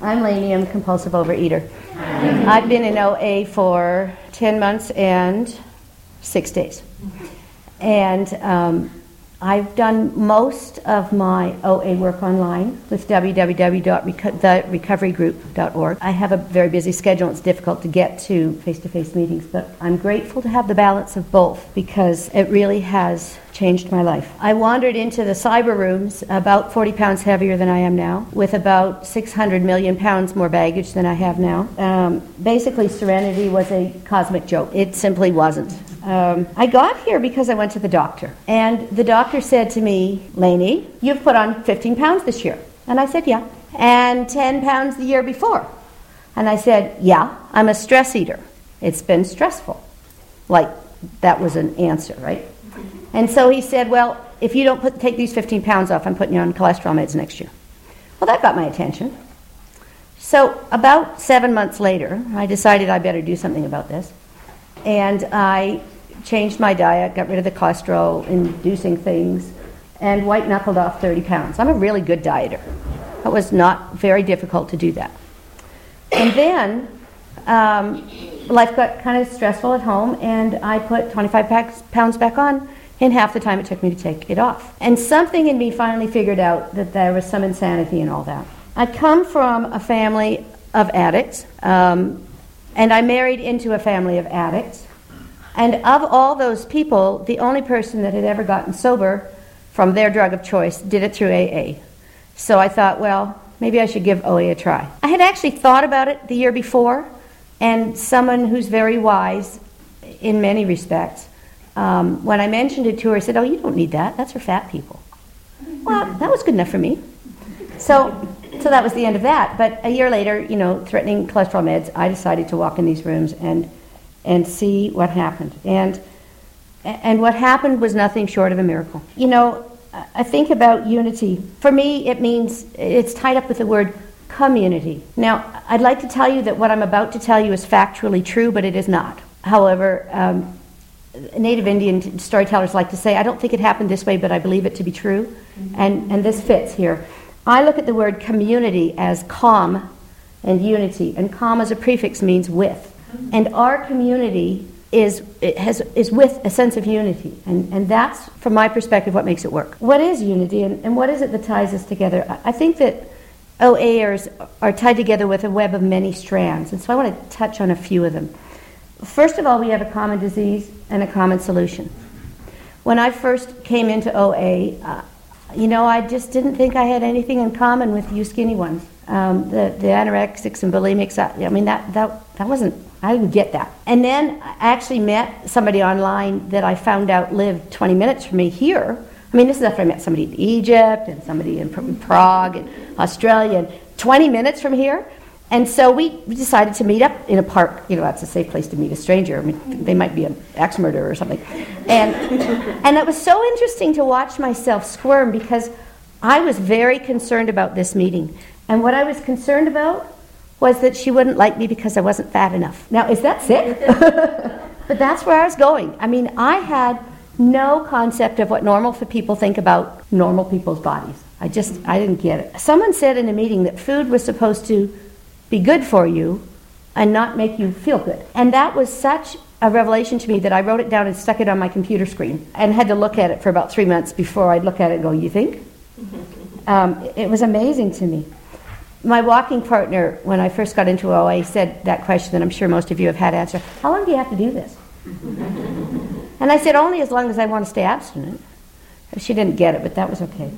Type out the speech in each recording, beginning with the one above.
I'm Lainey. I'm a compulsive overeater. I've been in OA for 10 months and 6 days. And I've done most of my OA work online with www.therecoverygroup.org. I have a very busy schedule. It's difficult to get to face-to-face meetings, but I'm grateful to have the balance of both because it really has changed my life. I wandered into the cyber rooms about 40 pounds heavier than I am now, with about 600 million pounds more baggage than I have now. Basically, Serenity was a cosmic joke. It simply wasn't. I got here because I went to the doctor. And the doctor said to me, Lainey, you've put on 15 pounds this year. And I said, yeah. And 10 pounds the year before. And I said, yeah, I'm a stress eater. It's been stressful. Like, that was an answer, right? And so he said, well, if you don't take these 15 pounds off, I'm putting you on cholesterol meds next year. Well, that got my attention. So about 7 months later, I decided I better do something about this. And I changed my diet, got rid of the cholesterol-inducing things, and white-knuckled off 30 pounds. I'm a really good dieter. It was not very difficult to do that. And then life got kind of stressful at home, and I put 25 pounds back on in half the time it took me to take it off. And something in me finally figured out that there was some insanity in all that. I come from a family of addicts, and I married into a family of addicts. And of all those people, the only person that had ever gotten sober from their drug of choice did it through AA. So I thought, well, maybe I should give OA a try. I had actually thought about it the year before, and someone who's very wise in many respects, when I mentioned it to her, said, oh, you don't need that. That's for fat people. Well, that was good enough for me. So that was the end of that. But a year later, threatening cholesterol meds, I decided to walk in these rooms and see what happened. And what happened was nothing short of a miracle. I think about unity. For me, it means it's tied up with the word community. Now, I'd like to tell you that what I'm about to tell you is factually true, but it is not. However, Native Indian storytellers like to say, I don't think it happened this way, but I believe it to be true. And this fits here. I look at the word community as com and unity, and com as a prefix means with. And our community is with a sense of unity, and that's, from my perspective, what makes it work. What is unity, and what is it that ties us together? I think that OAers are tied together with a web of many strands, and so I want to touch on a few of them. First of all, we have a common disease and a common solution. When I first came into OA, I just didn't think I had anything in common with you skinny ones. The anorexics and bulimics, that wasn't, I didn't get that. And then I actually met somebody online that I found out lived 20 minutes from me here. This is after I met somebody in Egypt and somebody in Prague and Australia, and 20 minutes from here. And so we decided to meet up in a park. That's a safe place to meet a stranger. They might be an axe murderer or something. And it was so interesting to watch myself squirm because I was very concerned about this meeting. And what I was concerned about was that she wouldn't like me because I wasn't fat enough. Now, is that sick? But that's where I was going. I had no concept of what normal people think about normal people's bodies. I didn't get it. Someone said in a meeting that food was supposed to be good for you and not make you feel good. And that was such a revelation to me that I wrote it down and stuck it on my computer screen and had to look at it for about 3 months before I'd look at it and go, you think? It was amazing to me. My walking partner, when I first got into OA, said that question that I'm sure most of you have had answered, how long do you have to do this? And I said, only as long as I want to stay abstinent. She didn't get it, but that was okay.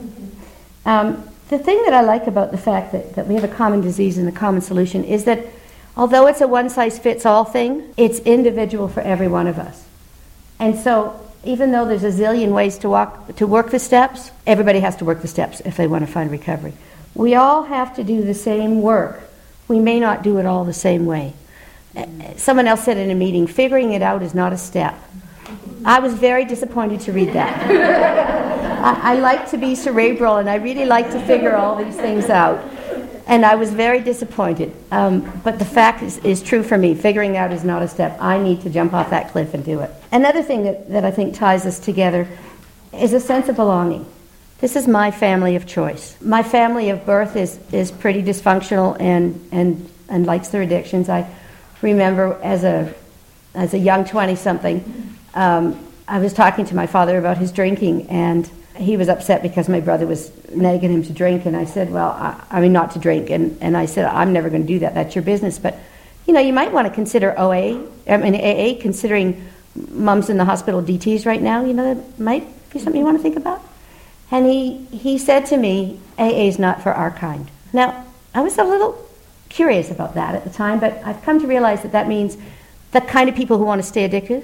The thing that I like about the fact that we have a common disease and a common solution is that although it's a one-size-fits-all thing, it's individual for every one of us. And so even though there's a zillion ways to work the steps, everybody has to work the steps if they want to find recovery. We all have to do the same work. We may not do it all the same way. Someone else said in a meeting, figuring it out is not a step. I was very disappointed to read that. I like to be cerebral, and I really like to figure all these things out. And I was very disappointed. But the fact is true for me. Figuring out is not a step. I need to jump off that cliff and do it. Another thing that I think ties us together is a sense of belonging. This is my family of choice. My family of birth is pretty dysfunctional and likes their addictions. I remember as a young 20-something, I was talking to my father about his drinking, and he was upset because my brother was nagging him to drink, and I said, well, I mean, not to drink, and I said, I'm never going to do that. That's your business. But, you know, you might want to consider AA, considering mums in the hospital DTs right now. You know, that might be something you want to think about. And he said to me, AA is not for our kind. Now, I was a little curious about that at the time, but I've come to realize that means the kind of people who want to stay addicted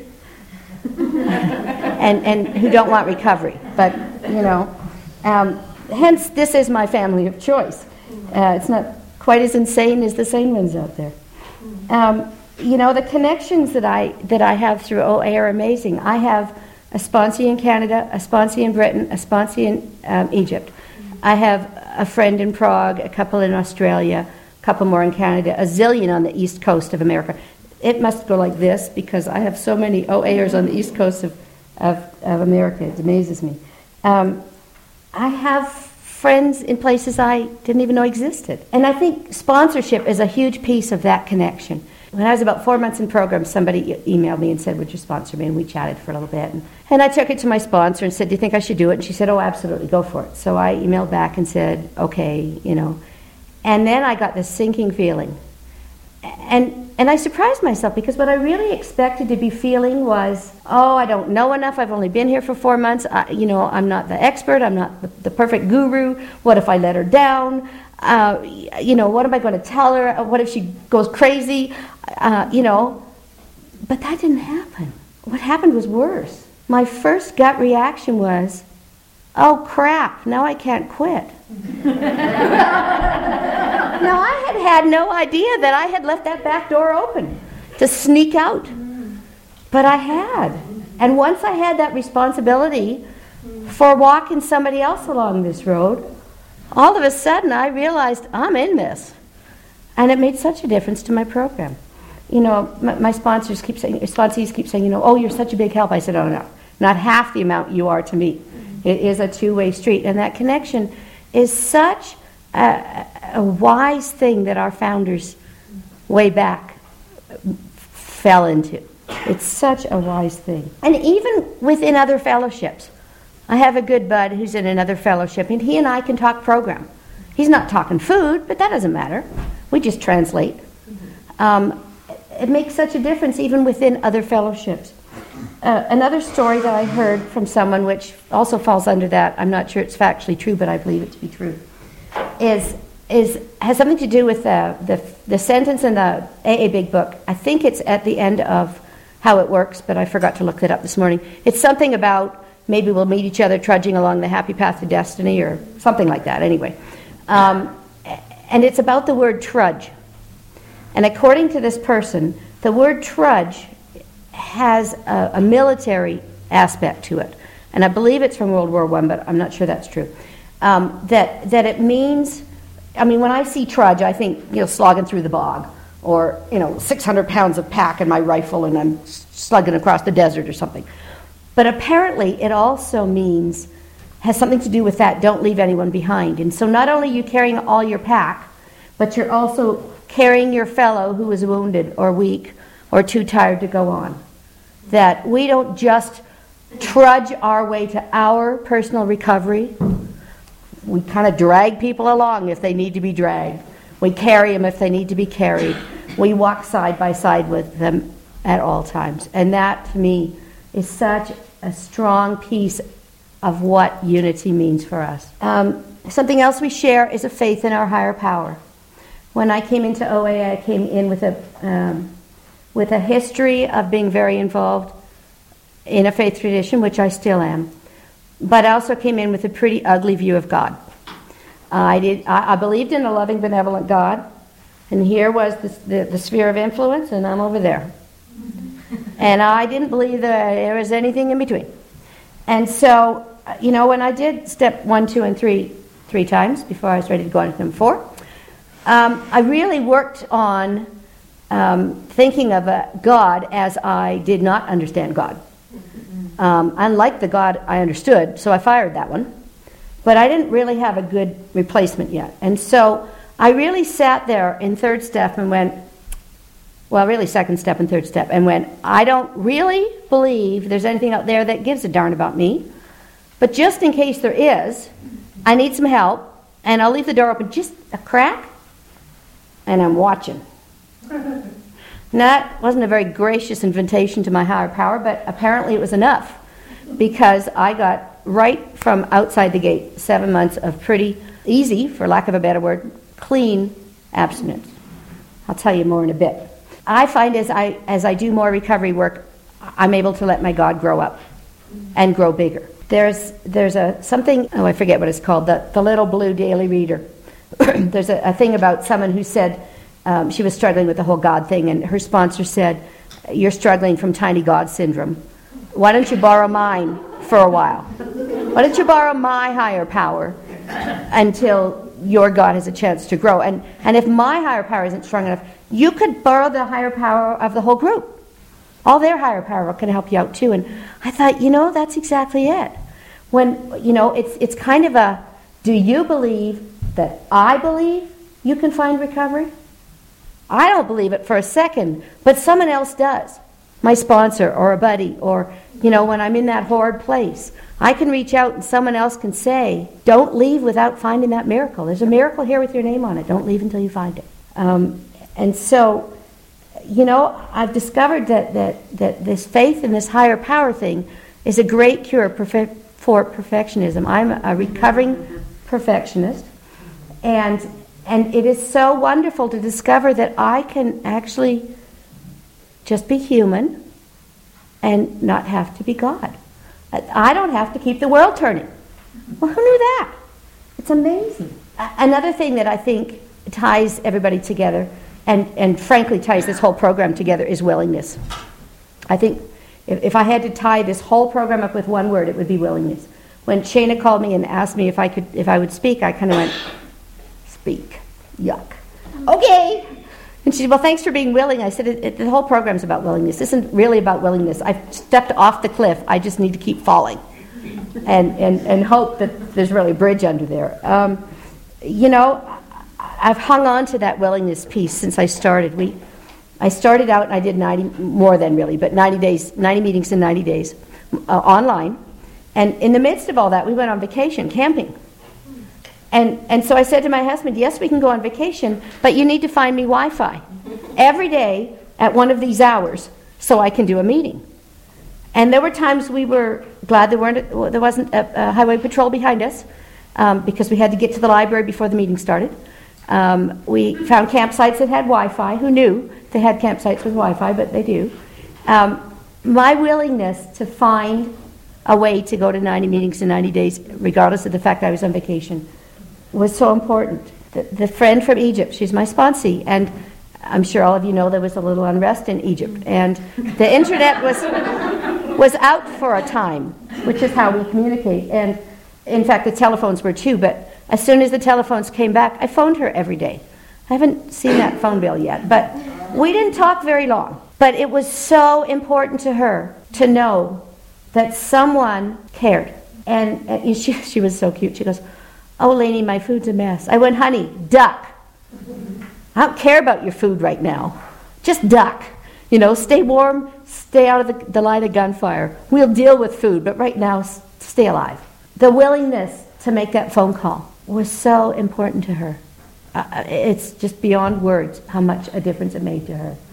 and who don't want recovery. But, you know, hence this is my family of choice. It's not quite as insane as the sane ones out there. You know, the connections that I have through OA are amazing. I have a sponsee in Canada, a sponsee in Britain, a sponsee in Egypt. I have a friend in Prague, a couple in Australia, a couple more in Canada, a zillion on the east coast of America. It must go like this because I have so many OAers on the east coast of America. It amazes me. I have friends in places I didn't even know existed. And I think sponsorship is a huge piece of that connection. When I was about 4 months in program, somebody emailed me and said, would you sponsor me? And we chatted for a little bit. And I took it to my sponsor and said, do you think I should do it? And she said, oh, absolutely, go for it. So I emailed back and said, okay, you know. And then I got this sinking feeling. And I surprised myself because what I really expected to be feeling was, oh, I don't know enough. I've only been here for 4 months. You know, I'm not the expert. I'm not the perfect guru. What if I let her down? You know, what am I going to tell her? What if she goes crazy? You know, but that didn't happen. What happened was worse. My first gut reaction was, oh crap, now I can't quit. Now I had no idea that I had left that back door open to sneak out. But I had. And once I had that responsibility for walking somebody else along this road, all of a sudden I realized I'm in this. And it made such a difference to my program. You know, my sponsees keep saying, you know, oh, you're such a big help. I said, oh, no, not half the amount you are to me. It is a two-way street. And that connection is such a wise thing that our founders way back fell into. It's such a wise thing. And even within other fellowships, I have a good bud who's in another fellowship, and he and I can talk program. He's not talking food, but that doesn't matter. We just translate. It makes such a difference even within other fellowships. Another story that I heard from someone, which also falls under that, I'm not sure it's factually true, but I believe it to be true, has something to do with the sentence in the AA Big Book. I think it's at the end of How It Works, but I forgot to look it up this morning. It's something about maybe we'll meet each other trudging along the happy path to destiny or something like that anyway. And it's about the word trudge. And according to this person, the word trudge has a military aspect to it. And I believe it's from World War I, but I'm not sure that's true. That it means, I mean, when I see trudge, I think, you know, slogging through the bog, or, you know, 600 pounds of pack in my rifle and I'm slugging across the desert or something. But apparently it also has something to do with that, don't leave anyone behind. And so not only are you carrying all your pack, but you're also carrying your fellow who is wounded or weak or too tired to go on. That we don't just trudge our way to our personal recovery. We kind of drag people along if they need to be dragged. We carry them if they need to be carried. We walk side by side with them at all times. And that, to me, is such a strong piece of what unity means for us. Something else we share is a faith in our higher power. When I came into OA, I came in with a history of being very involved in a faith tradition, which I still am. But I also came in with a pretty ugly view of God. I believed in a loving, benevolent God, and here was the sphere of influence, and I'm over there. And I didn't believe that there was anything in between. And so, you know, when I did step 1, 2, and 3 times before I was ready to go on to number 4, I really worked on thinking of a God as I did not understand God. Unlike the God I understood, so I fired that one. but I didn't really have a good replacement yet. And so I really sat there in third step and went, well, really second step and third step, and went, I don't really believe there's anything out there that gives a darn about me, but just in case there is, I need some help, and I'll leave the door open just a crack, and I'm watching. And that wasn't a very gracious invitation to my higher power, but apparently it was enough, because I got right from outside the gate 7 months of pretty easy, for lack of a better word, clean abstinence. I'll tell you more in a bit. I find as I do more recovery work, I'm able to let my God grow up and grow bigger. There's a something, I forget what it's called, the Little Blue Daily Reader. There's a thing about someone who said she was struggling with the whole God thing, and her sponsor said, you're struggling from tiny God syndrome. Why don't you borrow mine for a while? Why don't you borrow my higher power until your God has a chance to grow? And if my higher power isn't strong enough, you could borrow the higher power of the whole group. All their higher power can help you out too. And I thought, that's exactly it. When, it's kind of a, do you believe that I believe you can find recovery? I don't believe it for a second, but someone else does. My sponsor or a buddy, or, when I'm in that horrid place, I can reach out and someone else can say, don't leave without finding that miracle. There's a miracle here with your name on it. Don't leave until you find it. And so, I've discovered that this faith in this higher power thing is a great cure for perfectionism. I'm a recovering perfectionist, and it is so wonderful to discover that I can actually just be human and not have to be God. I don't have to keep the world turning. Well, who knew that? It's amazing. Another thing that I think ties everybody together, and frankly ties this whole program together, is willingness. I think if I had to tie this whole program up with one word, it would be willingness. When Shana called me and asked me if I would speak, I kind of went, speak, yuck. Okay. And she said, well, thanks for being willing. I said, the whole program's about willingness. This isn't really about willingness. I've stepped off the cliff. I just need to keep falling and hope that there's really a bridge under there. I've hung on to that willingness piece since I started. I started out and I did 90 meetings in 90 days online. And in the midst of all that, we went on vacation, camping. And so I said to my husband, yes, we can go on vacation, but you need to find me Wi-Fi every day at one of these hours so I can do a meeting. And there were times we were glad there wasn't a highway patrol behind us, because we had to get to the library before the meeting started. We found campsites that had Wi-Fi. Who knew they had campsites with Wi-Fi, but they do. My willingness to find a way to go to 90 meetings in 90 days, regardless of the fact I was on vacation, was so important. The friend from Egypt, she's my sponsee, and I'm sure all of you know there was a little unrest in Egypt, and the internet was out for a time, which is how we communicate. And in fact, the telephones were too, but as soon as the telephones came back, I phoned her every day. I haven't seen that phone bill yet, but we didn't talk very long. But it was so important to her to know that someone cared. And she was so cute. She goes, oh, Lainey, my food's a mess. I went, honey, duck. I don't care about your food right now. Just duck. Stay warm, stay out of the line of gunfire. We'll deal with food, but right now, stay alive. The willingness to make that phone call was so important to her. It's just beyond words how much a difference it made to her.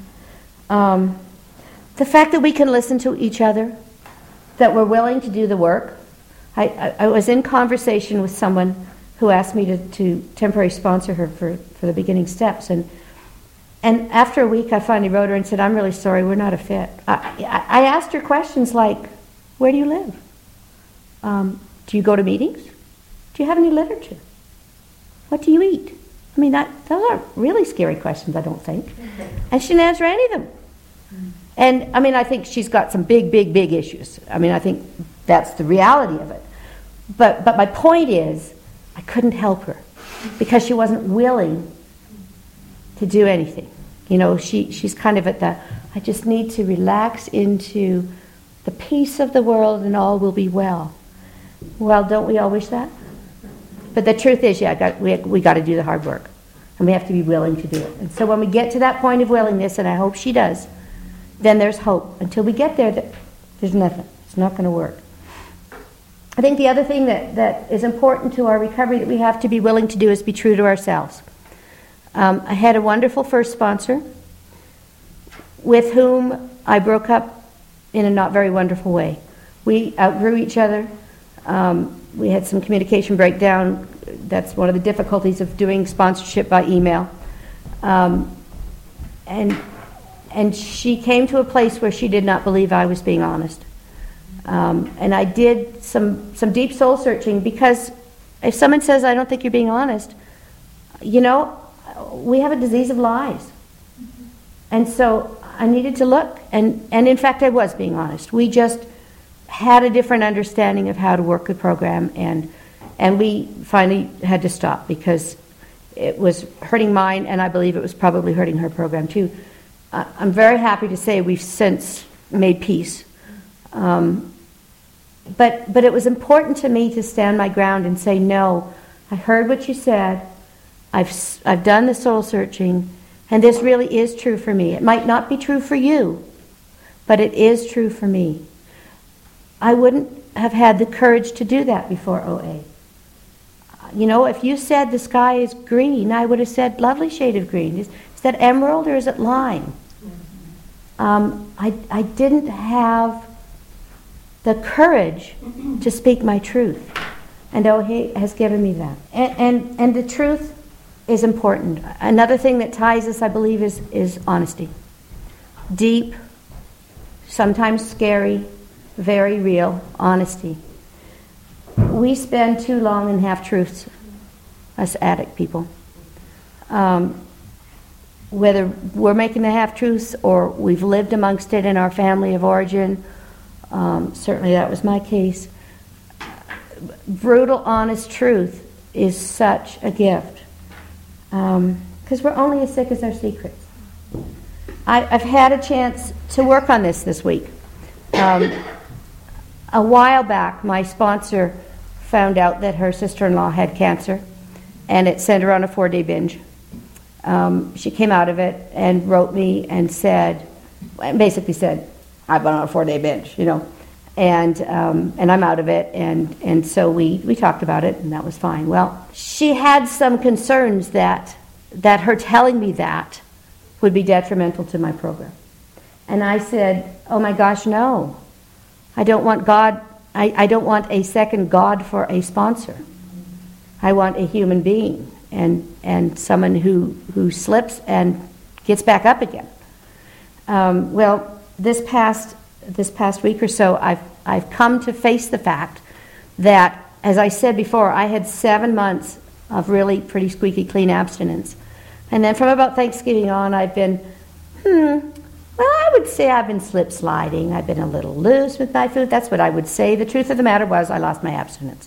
The fact that we can listen to each other, that we're willing to do the work. I was in conversation with someone who asked me to temporary sponsor her for the beginning steps, and after a week I finally wrote her and said, I'm really sorry, we're not a fit. I asked her questions like, where do you live? Do you go to meetings? Do you have any literature? What do you eat? I mean, those aren't really scary questions, I don't think. And she didn't answer any of them. And, I think she's got some big, big, big issues. I think that's the reality of it. But my point is, I couldn't help her because she wasn't willing to do anything. She's kind of at I just need to relax into the peace of the world and all will be well. Well, don't we all wish that? But the truth is, we got to do the hard work. And we have to be willing to do it. And so when we get to that point of willingness, and I hope she does, then there's hope. Until we get there, there's nothing. It's not going to work. I think the other thing that is important to our recovery that we have to be willing to do is be true to ourselves. I had a wonderful first sponsor with whom I broke up in a not very wonderful way. We outgrew each other. We had some communication breakdown. That's one of the difficulties of doing sponsorship by email. And she came to a place where she did not believe I was being honest. And I did some deep soul searching, because if someone says, I don't think you're being honest, we have a disease of lies. And so I needed to look, and in fact I was being honest. We just had a different understanding of how to work the program, and we finally had to stop because it was hurting mine, and I believe it was probably hurting her program too. I'm very happy to say we've since made peace. But it was important to me to stand my ground and say, no, I heard what you said. I've done the soul searching, and this really is true for me. It might not be true for you, but it is true for me. I wouldn't have had the courage to do that before OA. If you said the sky is green, I would have said, lovely shade of green. Is that emerald or is it lime? I didn't have the courage to speak my truth. And OA has given me that. And the truth is important. Another thing that ties us, I believe, is honesty. Deep, sometimes scary, very real honesty. We spend too long in half-truths, us addict people. Whether we're making the half-truths or we've lived amongst it in our family of origin, certainly that was my case. Brutal, honest truth is such a gift, because we're only as sick as our secrets. I've had a chance to work on this week. A while back, my sponsor found out that her sister-in-law had cancer, and it sent her on a 4-day binge. She came out of it and wrote me and basically said, I've been on a 4-day binge, and I'm out of it, and so we talked about it, and that was fine. Well, she had some concerns that her telling me that would be detrimental to my program. And I said, oh my gosh, no. I don't want God. I don't want a second God for a sponsor. I want a human being and someone who slips and gets back up again. Well, this past week or so, I've come to face the fact that, as I said before, I had 7 months of really pretty squeaky clean abstinence, and then from about Thanksgiving on, I've been well, I would say I've been slip sliding. I've been a little loose with my food. That's what I would say. The truth of the matter was I lost my abstinence.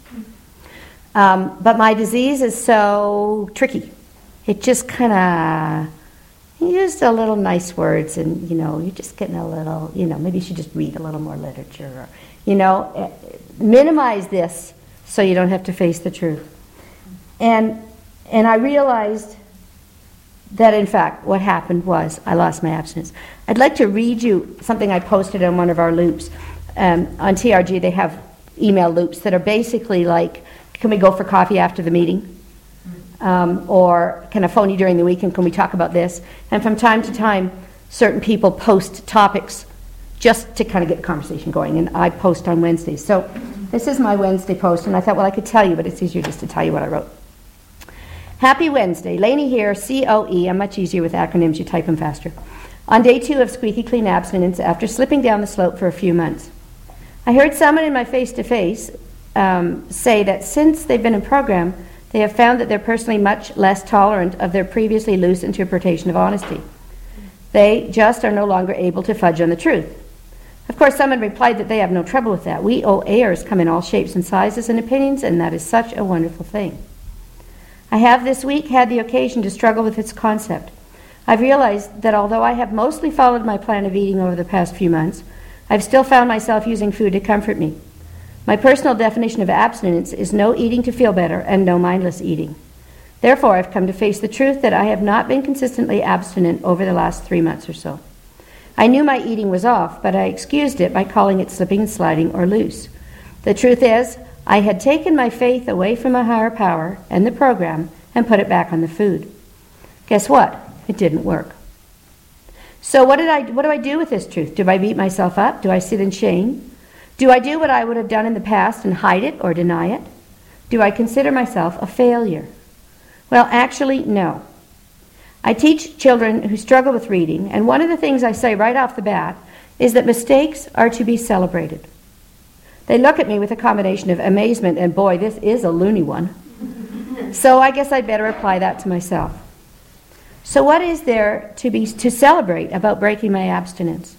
But my disease is so tricky. It just kind of used a little nice words, and, you're just getting a little, maybe you should just read a little more literature. Or, minimize this so you don't have to face the truth. And I realized that, in fact, what happened was I lost my abstinence. I'd like to read you something I posted on one of our loops. On TRG, they have email loops that are basically like, can we go for coffee after the meeting? Or can I phone you during the week and can we talk about this? And from time to time, certain people post topics just to kind of get the conversation going. And I post on Wednesdays. So this is my Wednesday post, and I thought, well, I could tell you, but it's easier just to tell you what I wrote. Happy Wednesday. Lainey here, COE. I'm much easier with acronyms. You type them faster. On day 2 of squeaky clean abstinence after slipping down the slope for a few months. I heard someone in my face-to-face say that since they've been in program, they have found that they're personally much less tolerant of their previously loose interpretation of honesty. They just are no longer able to fudge on the truth. Of course, someone replied that they have no trouble with that. We OAers come in all shapes and sizes and opinions, and that is such a wonderful thing. I have this week had the occasion to struggle with its concept. I've realized that although I have mostly followed my plan of eating over the past few months, I've still found myself using food to comfort me. My personal definition of abstinence is no eating to feel better and no mindless eating. Therefore, I've come to face the truth that I have not been consistently abstinent over the last 3 months or so. I knew my eating was off, but I excused it by calling it slipping and sliding or loose. The truth is, I had taken my faith away from a higher power and the program and put it back on the food. Guess what? It didn't work. So what do I do with this truth? Do I beat myself up? Do I sit in shame? Do I do what I would have done in the past and hide it or deny it? Do I consider myself a failure? Well, actually, no. I teach children who struggle with reading, and one of the things I say right off the bat is that mistakes are to be celebrated. They look at me with a combination of amazement and, boy, this is a loony one. So I guess I'd better apply that to myself. So what is there to celebrate about breaking my abstinence?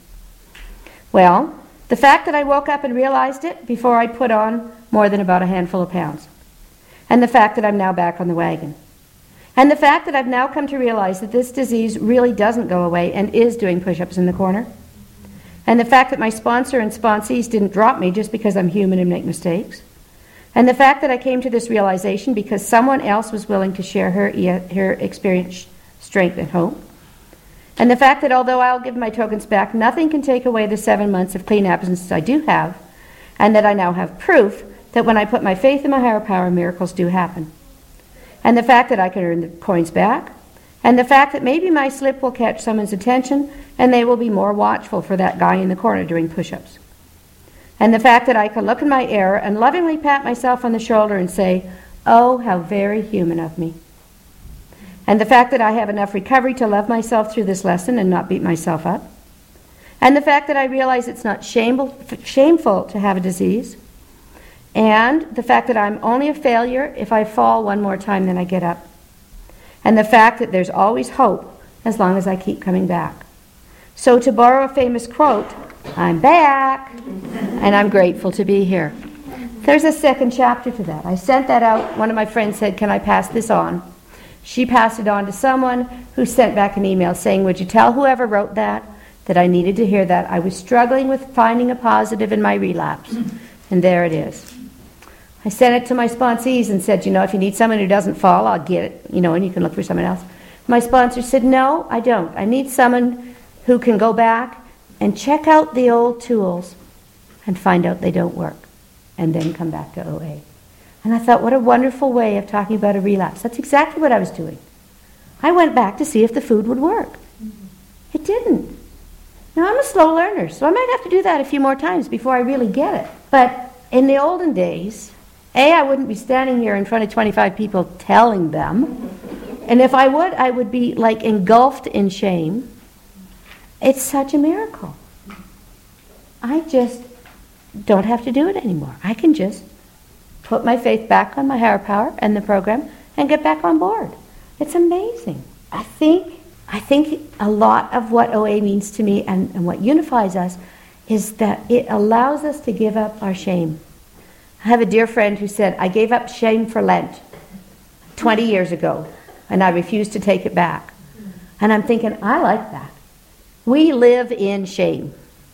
Well, the fact that I woke up and realized it before I put on more than about a handful of pounds. And the fact that I'm now back on the wagon. And the fact that I've now come to realize that this disease really doesn't go away and is doing push-ups in the corner. And the fact that my sponsor and sponsees didn't drop me just because I'm human and make mistakes. And the fact that I came to this realization because someone else was willing to share her experience, strength, and hope. And the fact that although I'll give my tokens back, nothing can take away the 7 months of clean abstinence I do have, and that I now have proof that when I put my faith in my higher power, miracles do happen. And the fact that I can earn the coins back, and the fact that maybe my slip will catch someone's attention and they will be more watchful for that guy in the corner doing push-ups. And the fact that I can look in my error and lovingly pat myself on the shoulder and say, oh, how very human of me. And the fact that I have enough recovery to love myself through this lesson and not beat myself up. And the fact that I realize it's not shameful to have a disease. And the fact that I'm only a failure if I fall one more time than I get up. And the fact that there's always hope as long as I keep coming back. So to borrow a famous quote, I'm back, and I'm grateful to be here. There's a second chapter to that. I sent that out. One of my friends said, can I pass this on? She passed it on to someone who sent back an email saying, would you tell whoever wrote that I needed to hear that? I was struggling with finding a positive in my relapse. And there it is. I sent it to my sponsees and said, if you need someone who doesn't fall, I'll get it, and you can look for someone else. My sponsor said, no, I don't. I need someone who can go back and check out the old tools and find out they don't work and then come back to OA. And I thought, what a wonderful way of talking about a relapse. That's exactly what I was doing. I went back to see if the food would work. It didn't. Now, I'm a slow learner, so I might have to do that a few more times before I really get it. But in the olden days, I wouldn't be standing here in front of 25 people telling them. And if I would be like engulfed in shame. It's such a miracle. I just don't have to do it anymore. I can just put my faith back on my higher power and the program and get back on board. It's amazing. I think a lot of what OA means to me and what unifies us is that it allows us to give up our shame. I have a dear friend who said, I gave up shame for Lent 20 years ago, and I refused to take it back. And I'm thinking, I like that. We live in shame.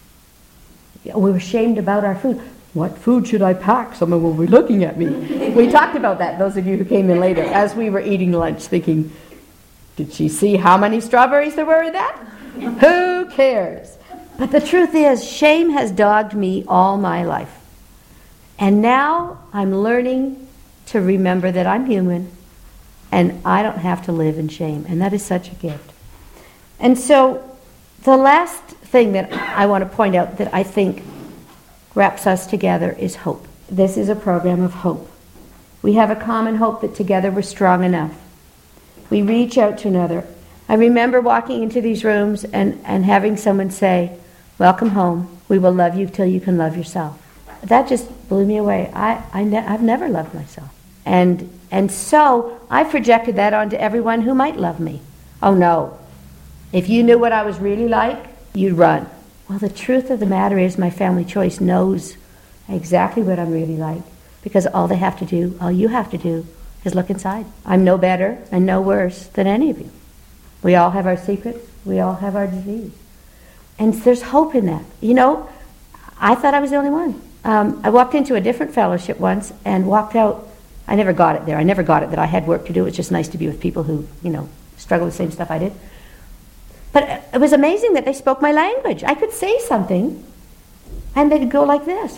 We were shamed about our food. What food should I pack? Someone will be looking at me. We talked about that, those of you who came in later, as we were eating lunch, thinking, did she see how many strawberries there were in that? Who cares? But the truth is, shame has dogged me all my life. And now I'm learning to remember that I'm human and I don't have to live in shame. And that is such a gift. And so the last thing that I want to point out that I think wraps us together is hope. This is a program of hope. We have a common hope that together we're strong enough. We reach out to another. I remember walking into these rooms and having someone say, welcome home. We will love you till you can love yourself. That just blew me away. I've never loved myself. And so I projected that onto everyone who might love me. Oh no. If you knew what I was really like, you'd run. Well, the truth of the matter is my family choice knows exactly what I'm really like, because all you have to do is look inside. I'm no better and no worse than any of you. We all have our secrets. We all have our disease. And there's hope in that. I thought I was the only one. I walked into a different fellowship once and walked out. I never got it there. I never got it that I had work to do. It was just nice to be with people who, struggle with the same stuff I did. But it was amazing that they spoke my language. I could say something, and they'd go like this.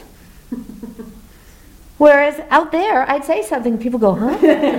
Whereas out there, I'd say something, and people go, huh?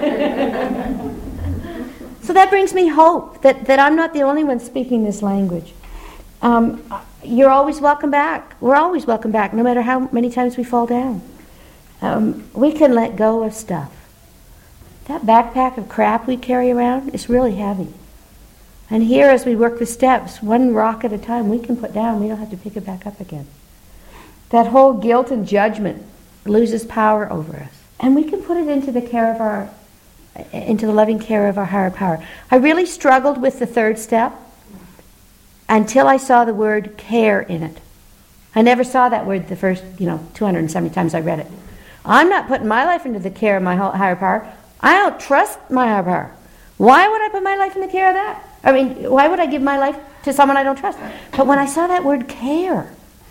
So that brings me hope that I'm not the only one speaking this language. You're always welcome back. We're always welcome back, no matter how many times we fall down. We can let go of stuff. That backpack of crap we carry around is really heavy. And here, as we work the steps, one rock at a time, we can put down. We don't have to pick it back up again. That whole guilt and judgment loses power over us. And we can put it into the loving care of our higher power. I really struggled with the third step until I saw the word care in it. I never saw that word the first, 270 times I read it. I'm not putting my life into the care of my higher power. I don't trust my higher power. Why would I put my life in the care of that? I mean, why would I give my life to someone I don't trust? But when I saw that word care,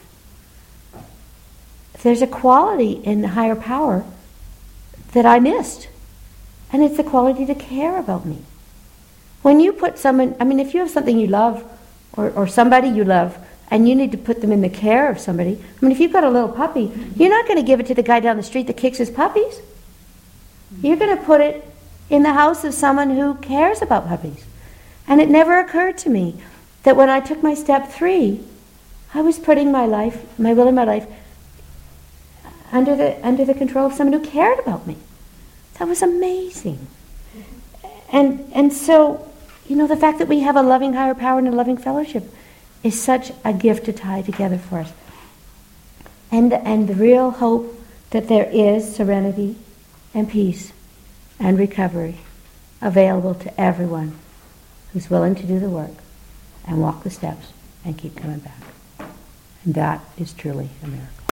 there's a quality in the higher power that I missed. And it's the quality to care about me. When you put someone, if you have something you love or somebody you love and you need to put them in the care of somebody, if you've got a little puppy, you're not going to give it to the guy down the street that kicks his puppies. You're going to put it in the house of someone who cares about puppies. And it never occurred to me that when I took my step 3, I was putting my life, my will in my life, under the control of someone who cared about me. That was amazing. And so, the fact that we have a loving higher power and a loving fellowship is such a gift to tie together for us. And the real hope that there is serenity and peace and recovery available to everyone who's willing to do the work and walk the steps and keep coming back. And that is truly a miracle.